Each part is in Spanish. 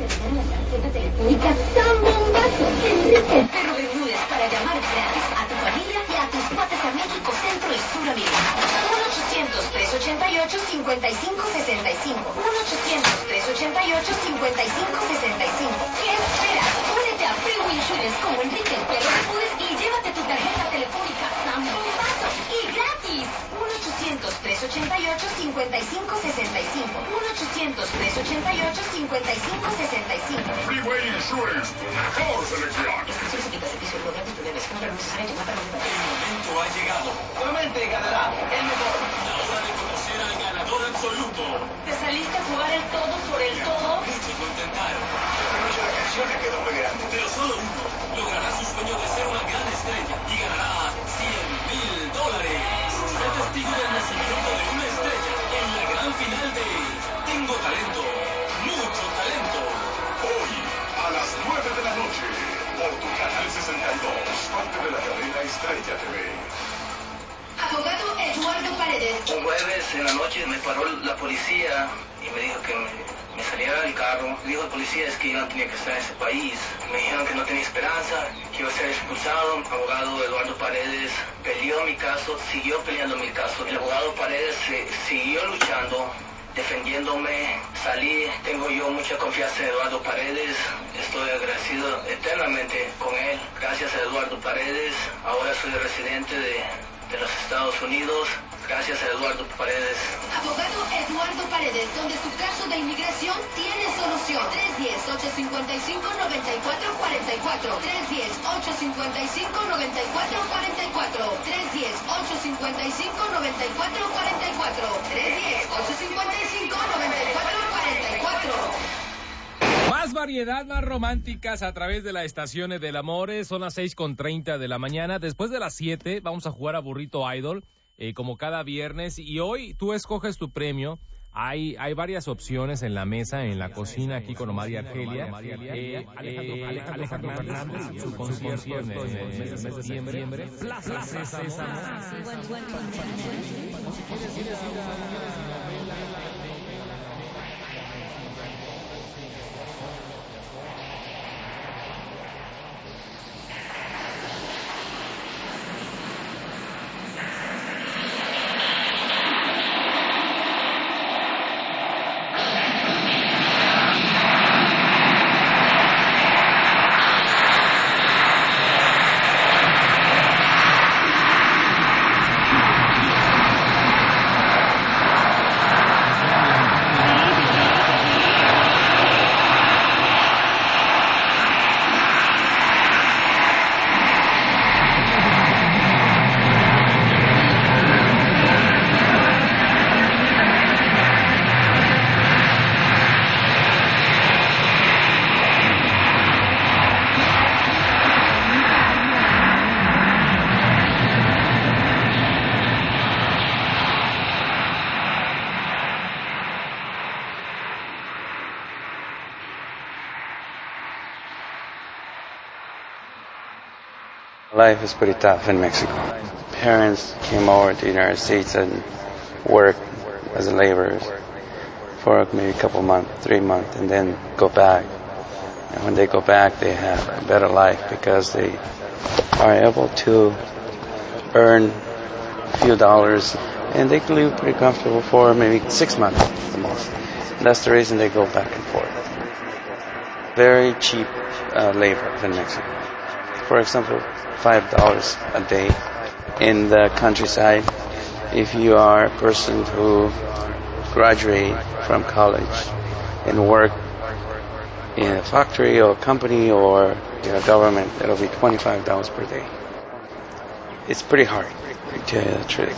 La tarjeta telefónica tan bombazo. Enrique. Pero Bermúdez para llamar gratis a tu familia y a tus cuates a México, Centro y Suramérica. 1-800-388-5565. 1-800-388-5565. ¿Qué esperas? Únete a Freeway Insurance como Enrique el Perro Bermúdez y llévate tu tarjeta telefónica tan bombazo y gratis. 1-800-388-5565. 1-800-388-5565. Freeway Insurance, tu mejor selección. El momento ha llegado. Nuevamente ganará el mejor. La hora de conocer al ganador absoluto. ¿Te saliste a jugar el todo por el todo? Mucho intentar, El precio de la canción le quedó muy grande. pero solo uno logrará su sueño de ser una gran estrella y ganará $100,000. Sé testigo del nacimiento de una estrella en la gran final de Tengo Talento, Mucho Talento. Hoy, a las 9 de la noche, por tu canal 62, parte de la cadena Estrella TV. Abogado Eduardo Paredes. Un jueves en la noche me paró la policía y me dijo que me saliera del carro. Me dijo el policía es que yo no tenía que estar en ese país. Me dijeron que no tenía esperanza, que iba a ser expulsado. El abogado Eduardo Paredes peleó mi caso, siguió peleando mi caso. El abogado Paredes siguió luchando, defendiéndome. Salí, tengo yo mucha confianza en Eduardo Paredes. Estoy agradecido eternamente con él. Gracias a Eduardo Paredes, ahora soy residente de los Estados Unidos. Gracias a Eduardo Paredes. Abogado Eduardo Paredes, donde su caso de inmigración tiene solución. 310-855-9444. 310-855-9444. 310-855-9444. 310-855-9444. Más variedad, más románticas a través de la Estaciones del Amor. Son las 6:30 de la mañana. Después de las 7 vamos a jugar a Burrito Idol, como cada viernes. Y hoy tú escoges tu premio. Hay varias opciones en la mesa, en la cocina, aquí con Omar y Argelia. Alejandro Fernández, su concierto en el mes de septiembre. Plaza Sésamo. Life is pretty tough in Mexico. Parents came over to the United States and worked as laborers for maybe a couple months, 3 months, and then go back. And when they go back, they have a better life because they are able to earn a few dollars, and they can live pretty comfortable for maybe 6 months at the most. And that's the reason they go back and forth. Very cheap labor in Mexico. For example, $5 a day in the countryside. If you are a person who graduate from college and work in a factory or company or in a government, it'll be $25 per day. It's pretty hard, to tell you the truth.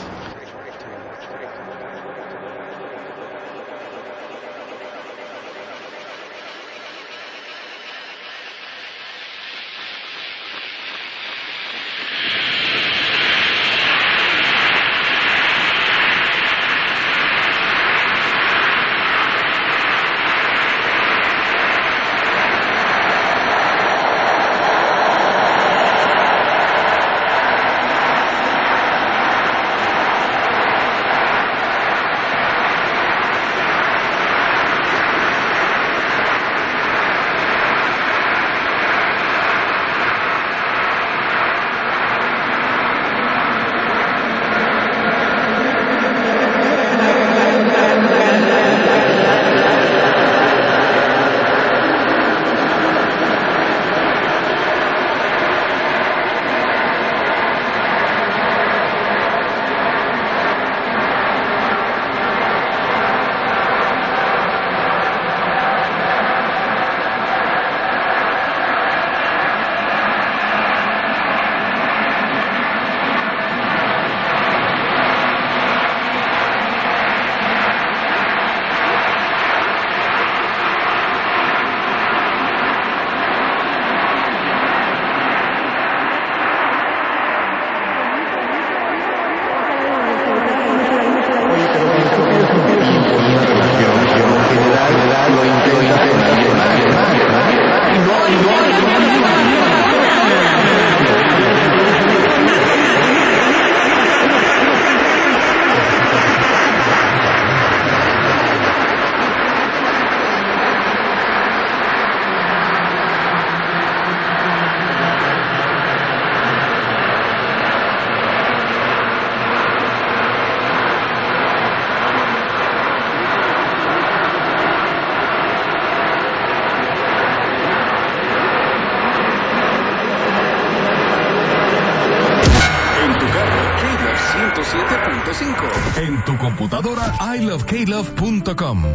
México. En tu computadora, iloveklove.com.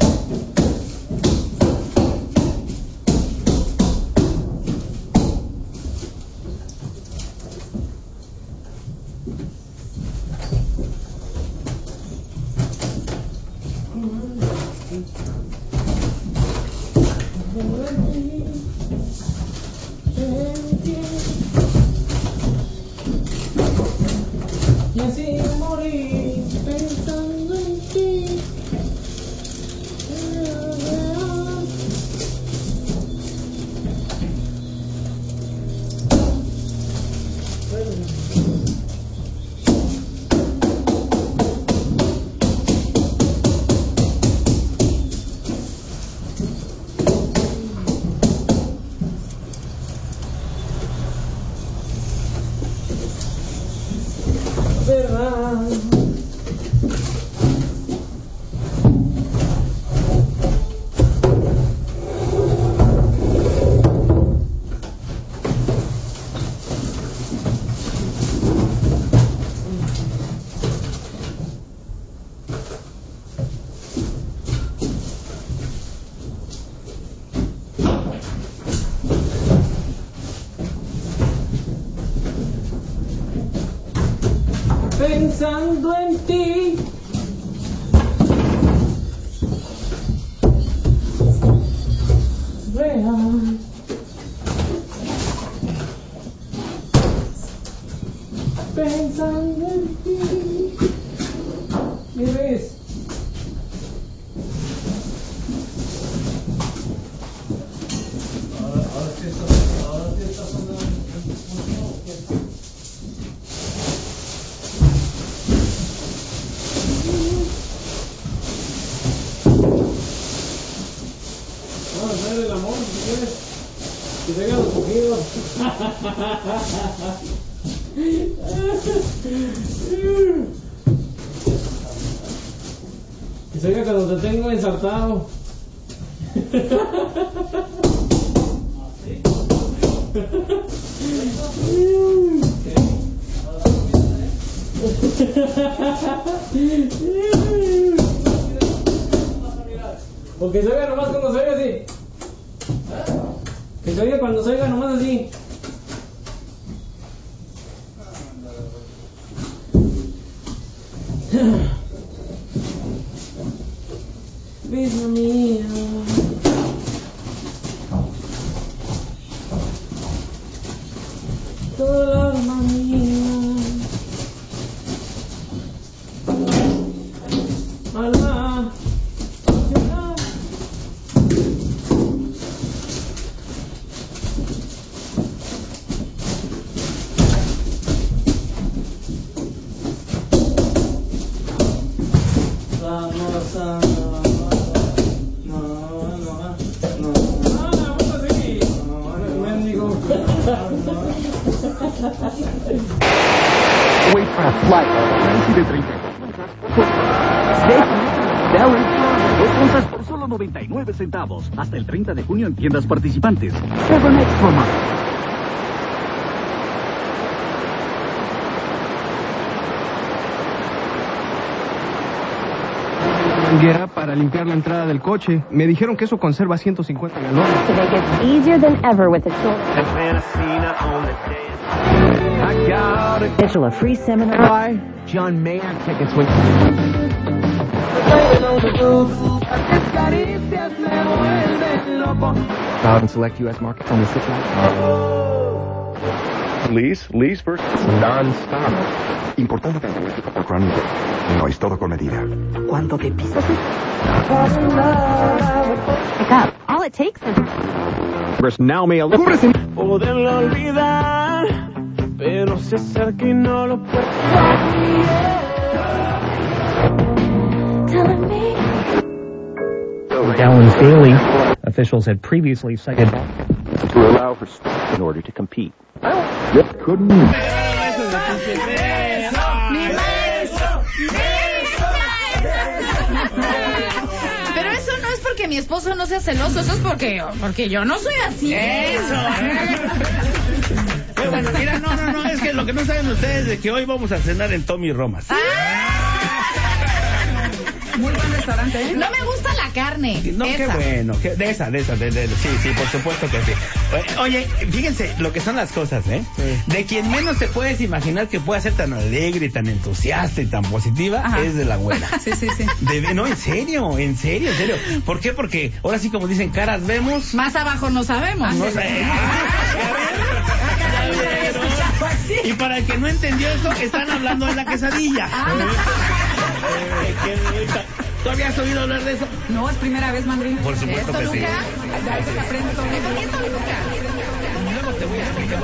Y así morí pensando en ti. ¿Verdad? Pensando en ti. Real. Pensando en ti. ¿Quieres? Ahora sí está sonando. El amor, si quieres, que se hagan los cogidos. Que se haga cuando te tengo ensartado. O que se haga nomás cuando se haga así. Que se oiga cuando se oiga nomás así. Vida mía. Toda la alma mía. Alá. Wait for a flight. De 30. Dos onzas por solo 99 centavos. Hasta el 30 de junio en tiendas participantes. 7 extra month. Manguera para limpiar la entrada del coche. Me dijeron que eso conserva 150 galones. To make it easier than ever with the tool. I got it. Schedule a free seminar. John Mayer tickets with. Proud and select U.S. markets on the 6 months. Lease first. Non-stop. Importante tecnológico por Chronicle. No es todo con medida. ¿Cuánto te pisas? Pick up. All it takes is... Now may Poderlo olvidar, pero se acerca y no lo puedo. Telling me. Downs Daily. Officials had previously cited to allow for in order to compete. Yep, couldn't. Pero eso no es porque mi esposo no sea celoso, eso es porque yo no soy así. Eso. Bueno, mira, no, es que lo que no saben ustedes es que hoy vamos a cenar en Tommy Romas. restaurante, ¿eh? No me gusta la carne. No, esa. qué bueno. De esa. Sí, por supuesto que sí. Oye, fíjense lo que son las cosas, ¿eh? Sí. De quien menos te puedes imaginar que pueda ser tan alegre, tan entusiasta y tan positiva, ajá, es de la abuela. Sí. No, en serio. ¿Por qué? Porque ahora sí, como dicen, caras vemos. Más abajo no sabemos. No sabemos. Y para el que no entendió eso, están hablando de la quesadilla. ¿Tú habías oído hablar de eso? No, es primera vez, Mandri. Por supuesto que sí. Luego te voy a explicar.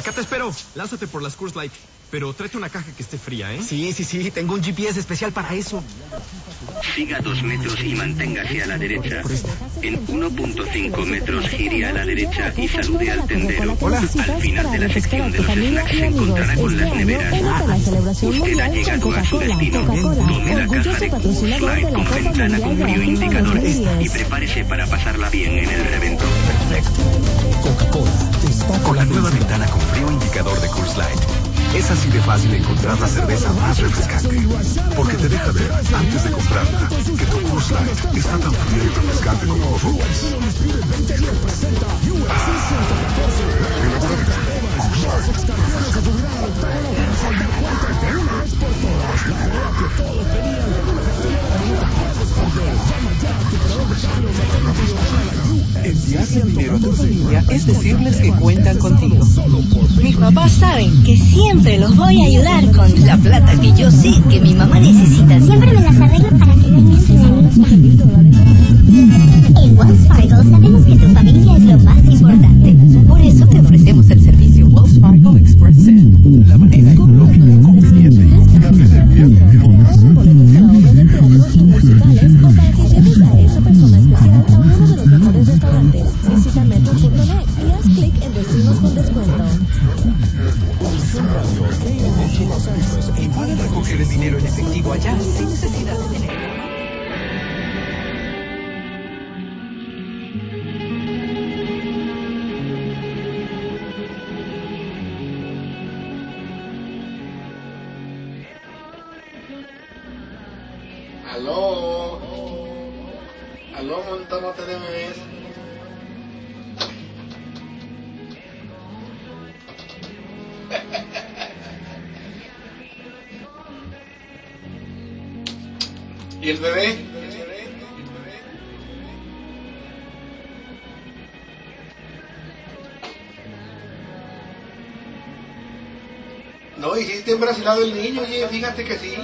Acá te espero. Lánzate por las Coors Light. Pero tráete una caja que esté fría, ¿eh? Sí. Tengo un GPS especial para eso. Siga 2 metros y manténgase a la derecha. En 1.5 metros gire a la derecha y salude al tendero. Al final de la sección de los snacks se encontrará con las neveras. Usted ha llegado a su destino. Tome la caja de Coors Light con ventana con frío indicador y prepárese para pasarla bien en el reventón. Perfecto. Coca-Cola está con la nueva ventana con frío indicador de Coors Light. Es así de fácil encontrar la cerveza más refrescante. Porque te deja ver, antes de comprarla, que tu Coors Light está tan fría y refrescante como los otros. Enviarle dinero a tu familia es decirles que cuentan contigo. Mis papás saben que siempre los voy a ayudar con la plata que yo sé que mi mamá necesita. Siempre me las arreglo para que den mis financiamientos. En Wells Fargo sabemos que tu familia es lo más importante. Por eso te ofrecemos el servicio Wells Fargo Express Send. La manera económica y conveniente de enviar dinero. Visita metro.net y haz clic en destinos con descuento. Y pueden recoger el dinero en efectivo allá sin necesidad de tener. Aló, Montana TDMS. ¿Y el bebé? No, dijiste embrasilado el niño, oye, fíjate que sí.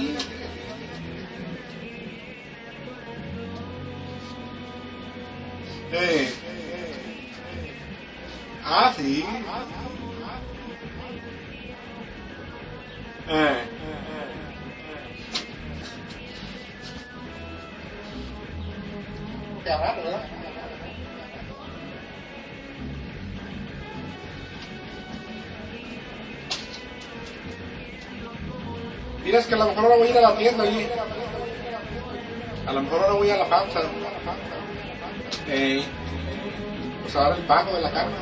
Sí. Qué raro, ¿verdad? Mira, es que a lo mejor ahora voy a ir a la tienda, oye. A lo mejor ahora voy a la pausa. Pues ahora el pago de la carne.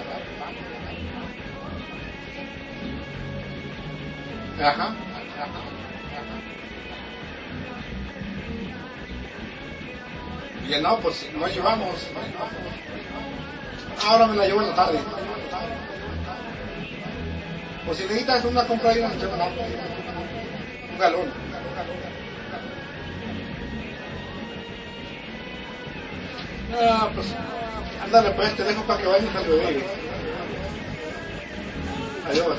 Ajá. Y no, pues no llevamos. Ahora me la llevo en la tarde. Pues si necesitas una compra ahí, un galón. Ah, pues ándale pues, te dejo para que vayas al bebé. Adiós,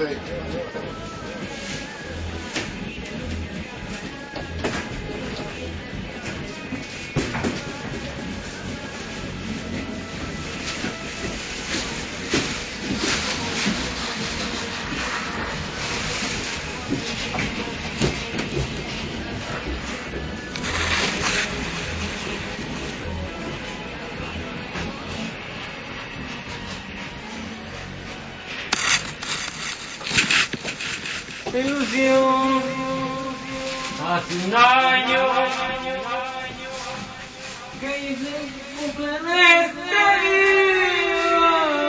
Ilusión, hace un año que hice cumple en este día.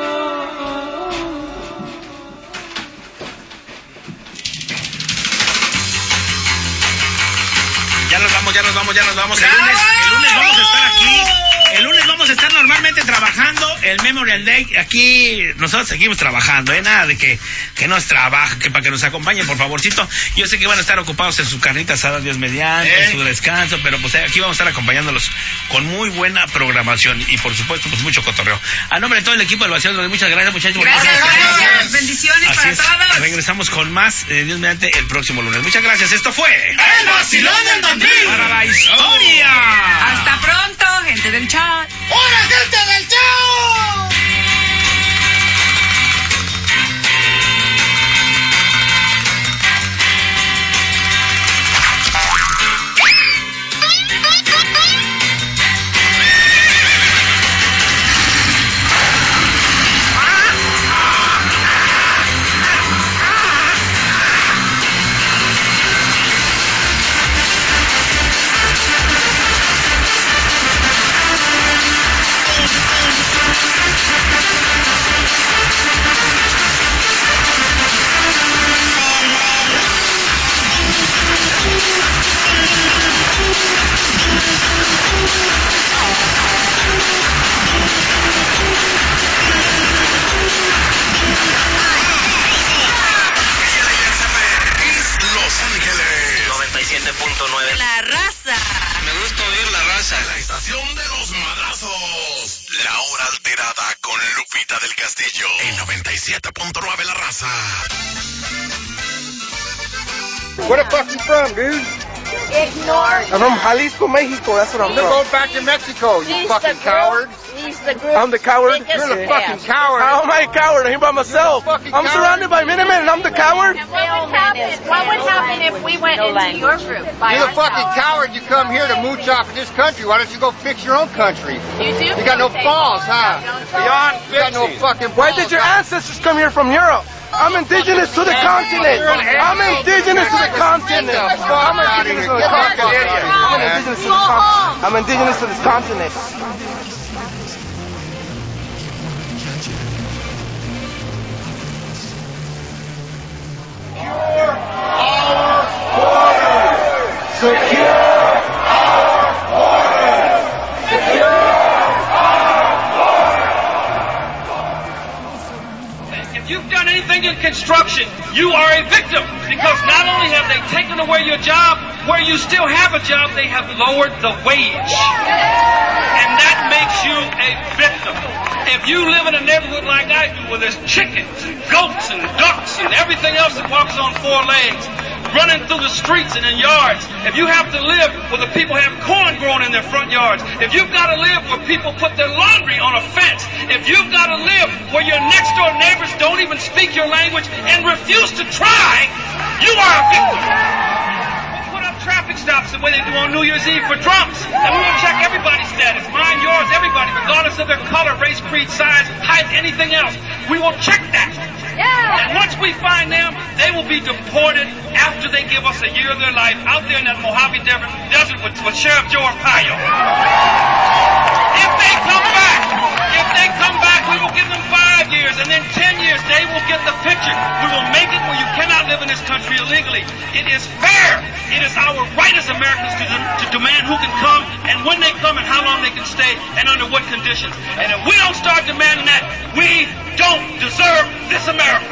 Ya nos vamos. El lunes vamos a estar aquí. El lunes vamos a estar normalmente trabajando el Memorial Day. Aquí nosotros seguimos trabajando, nada de que no es trabajo, que para que nos acompañen, por favorcito. Yo sé que van a estar ocupados en sus carnitas asadas, Dios mediante, en su descanso, pero pues aquí vamos a estar acompañándolos con muy buena programación y por supuesto pues mucho cotorreo. A nombre de todo el equipo del Vacilón, muchas gracias, muchachos. Gracias. Bendiciones así para es. todos. Regresamos con más, Dios mediante, el próximo lunes. Muchas gracias. Esto fue El Vacilón del Mandril. Para la historia. Hasta pronto, gente del chat. ¡Hola, gente del chat! Saltillo, el 97.9 La Raza. Where the fuck you from, dude? Ignore. I'm from Jalisco, Mexico. That's what I'm from. Go back to Mexico, you fucking coward. He's the group. I'm the coward. You're the fucking coward. How am I a coward? I'm here by myself. I'm surrounded by Minutemen and I'm the coward. What would happen if we went into your group? You're the fucking coward. You come here to mooch off of this country. Why don't you go fix your own country? You do? You got no balls, huh? Beyond fixing. You got no fucking balls. Why did your ancestors come here from Europe? I'm indigenous to the continent. I'm indigenous to the continent. I'm indigenous to the continent. I'm indigenous to this continent. Secure our borders. Secure our borders. Secure our borders. If you've done anything in construction, you are a victim, because not only have they taken away your job, where you still have a job, they have lowered the wage. And that makes you a victim. If you live in a neighborhood like I do, where there's chickens and goats and ducks and everything else that walks on four legs, running through the streets and in yards, if you have to live where the people have corn growing in their front yards, if you've got to live where people put their laundry on a fence, if you've got to live where your next door neighbors don't even speak your language and refuse to try, you are a victim. Traffic stops the way they do on New Year's Eve for drunks. And we will check everybody's status, mine, yours, everybody, regardless of their color, race, creed, size, height, anything else. We will check that. Yeah. And once we find them, they will be deported after they give us a year of their life out there in that Mojave Desert with Sheriff Joe Arpaio. If they come back, we will give them 5 years, and then 10 years, they will get the picture. We will make it where you cannot live in this country illegally. It is fair. It is our right as Americans to demand who can come, and when they come, and how long they can stay, and under what conditions. And if we don't start demanding that, we don't deserve this America.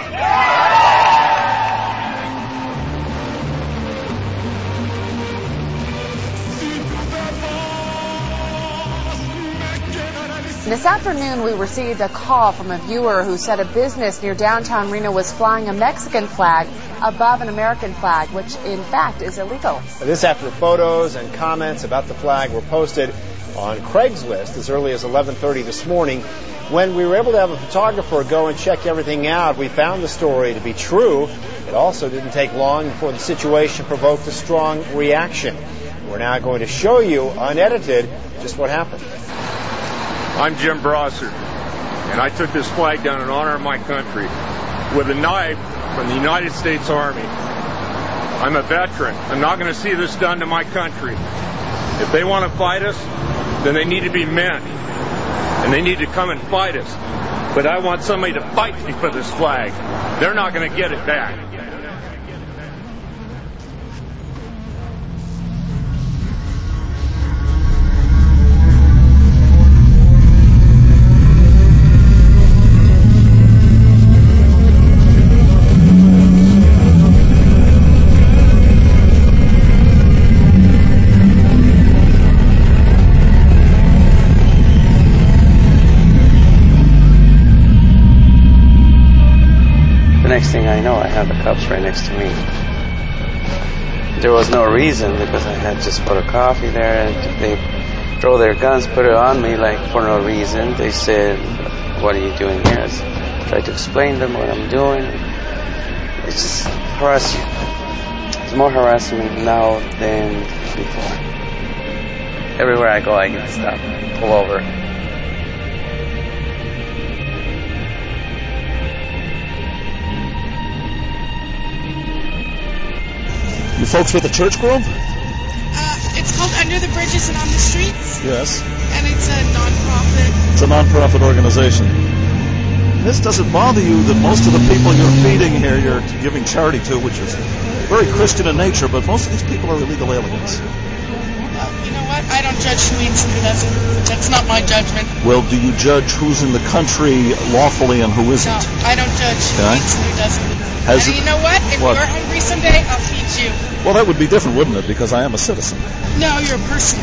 This afternoon, we received a call from a viewer who said a business near downtown Reno was flying a Mexican flag above an American flag, which in fact is illegal. This after photos and comments about the flag were posted on Craigslist as early as 11:30 this morning. When we were able to have a photographer go and check everything out, we found the story to be true. It also didn't take long before the situation provoked a strong reaction. We're now going to show you, unedited, just what happened. I'm Jim Brosser, and I took this flag down in honor of my country with a knife from the United States Army. I'm a veteran. I'm not going to see this done to my country. If they want to fight us, then they need to be men, and they need to come and fight us. But I want somebody to fight me for this flag. They're not going to get it back. Next thing I know, I have the cops right next to me. There was no reason because I had just put a coffee there and they throw their guns, put it on me like for no reason. They said, "What are you doing here?" I tried to explain to them what I'm doing. It's just harassment. It's more harassment now than before. Everywhere I go, I get stopped, pull over. You folks with the church grove? It's called Under the Bridges and on the Streets. Yes. And it's a non-profit. It's a non-profit organization. This doesn't bother you that most of the people you're feeding here, you're giving charity to, which is very Christian in nature, but most of these people are illegal aliens. You know what? I don't judge who eats and who doesn't. That's not my judgment. Well, do you judge who's in the country lawfully and who isn't? No, I don't judge who eats and who doesn't. And you know what? If you're hungry someday, I'll feed you. Well, that would be different, wouldn't it? Because I am a citizen. No, you're a person.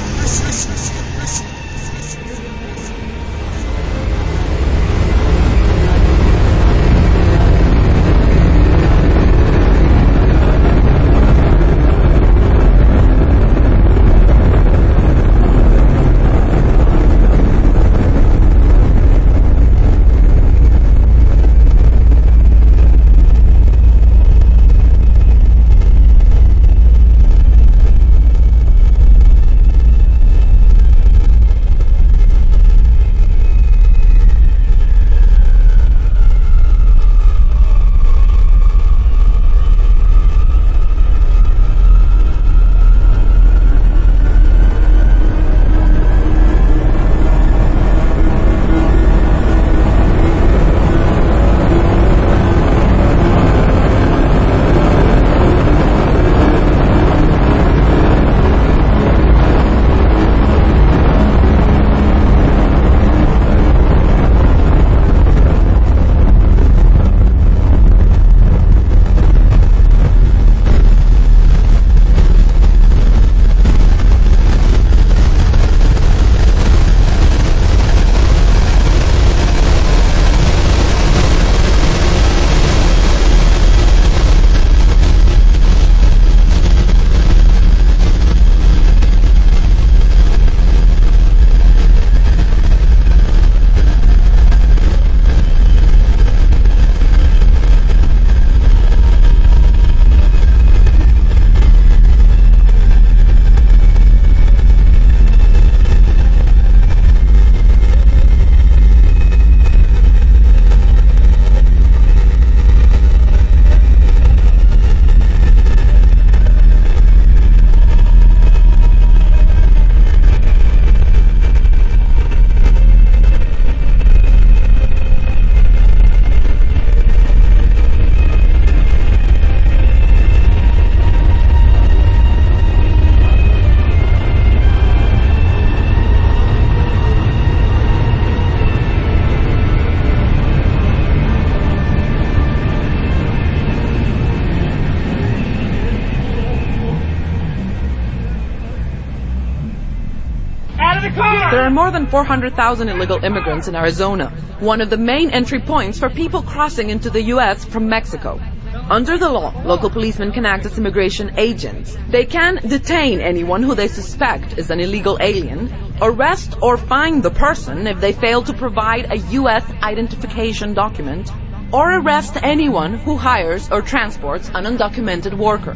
are more than 400,000 illegal immigrants in Arizona, one of the main entry points for people crossing into the U.S. from Mexico. Under the law, local policemen can act as immigration agents. They can detain anyone who they suspect is an illegal alien, arrest or fine the person if they fail to provide a U.S. identification document, or arrest anyone who hires or transports an undocumented worker.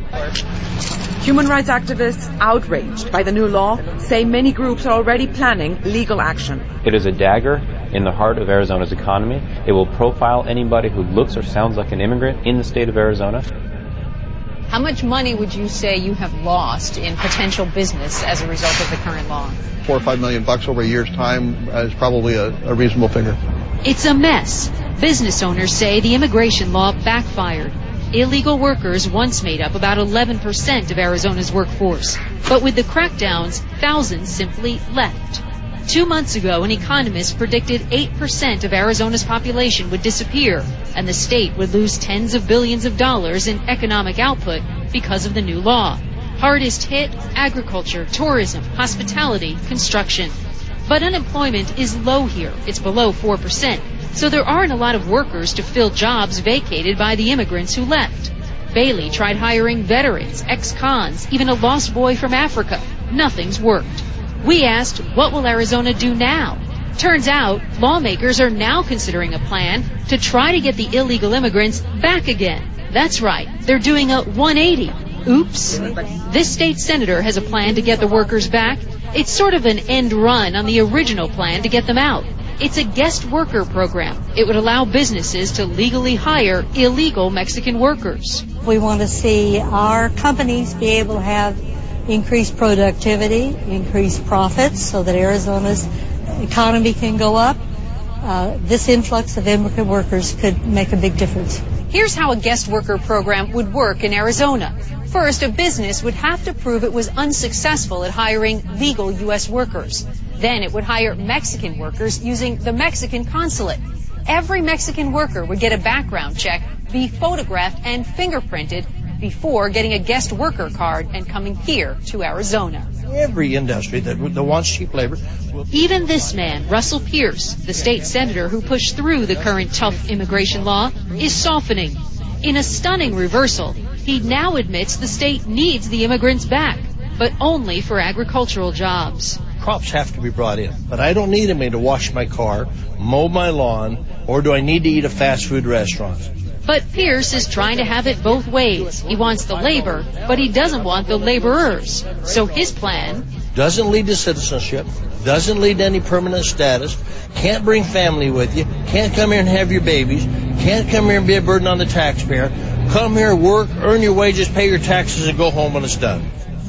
Human rights activists, outraged by the new law, say many groups are already planning legal action. It is a dagger in the heart of Arizona's economy. It will profile anybody who looks or sounds like an immigrant in the state of Arizona. How much money would you say you have lost in potential business as a result of the current law? $4 or $5 million over a year's time is probably a reasonable figure. It's a mess. Business owners say the immigration law backfired. Illegal workers once made up about 11% of Arizona's workforce. But with the crackdowns, thousands simply left. 2 months ago, an economist predicted 8% of Arizona's population would disappear, and the state would lose tens of billions of dollars in economic output because of the new law. Hardest hit, agriculture, tourism, hospitality, construction. But unemployment is low here. It's below 4%. So there aren't a lot of workers to fill jobs vacated by the immigrants who left. Bailey tried hiring veterans, ex-cons, even a lost boy from Africa. Nothing's worked. We asked, what will Arizona do now? Turns out, lawmakers are now considering a plan to try to get the illegal immigrants back again. That's right, they're doing a 180. Oops. This state senator has a plan to get the workers back. It's sort of an end run on the original plan to get them out. It's a guest worker program. It would allow businesses to legally hire illegal Mexican workers. We want to see our companies be able to have increased productivity, increased profits, so that Arizona's economy can go up. This influx of immigrant workers could make a big difference. Here's how a guest worker program would work in Arizona. First, a business would have to prove it was unsuccessful at hiring legal U.S. workers. Then it would hire Mexican workers using the Mexican consulate. Every Mexican worker would get a background check, be photographed and fingerprinted before getting a guest worker card and coming here to Arizona. Every industry that wants cheap labor. Even this man, Russell Pierce, the state senator who pushed through the current tough immigration law, is softening. In a stunning reversal, he now admits the state needs the immigrants back, but only for agricultural jobs. Crops have to be brought in, but I don't need anybody to wash my car, mow my lawn, or do I need to eat at fast food restaurants? But Pierce is trying to have it both ways. He wants the labor, but he doesn't want the laborers. So his plan doesn't lead to citizenship, doesn't lead to any permanent status, can't bring family with you, can't come here and have your babies, can't come here and be a burden on the taxpayer. Come here, work, earn your wages, pay your taxes, and go home when it's done.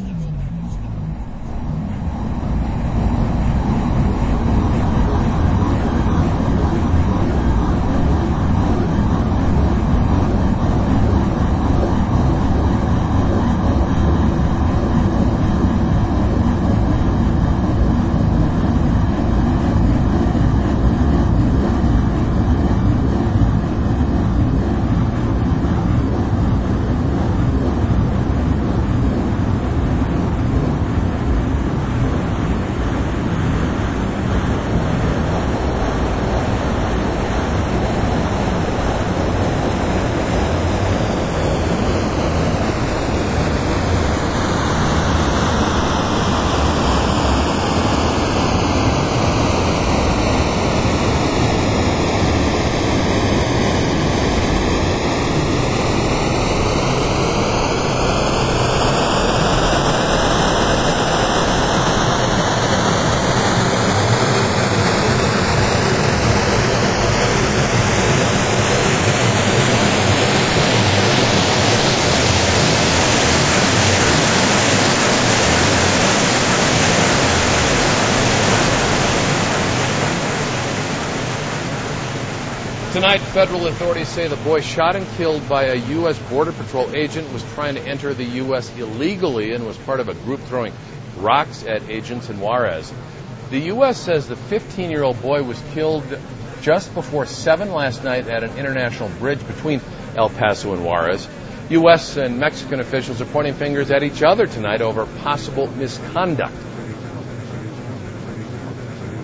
Tonight, federal authorities say the boy shot and killed by a U.S. Border Patrol agent was trying to enter the U.S. illegally and was part of a group throwing rocks at agents in Juarez. The U.S. says the 15-year-old boy was killed just before 7 last night at an international bridge between El Paso and Juarez. U.S. and Mexican officials are pointing fingers at each other tonight over possible misconduct.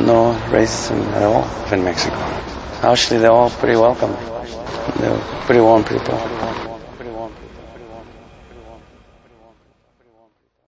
no racism at all in Mexico. Actually, they're all pretty welcome. They're pretty warm people.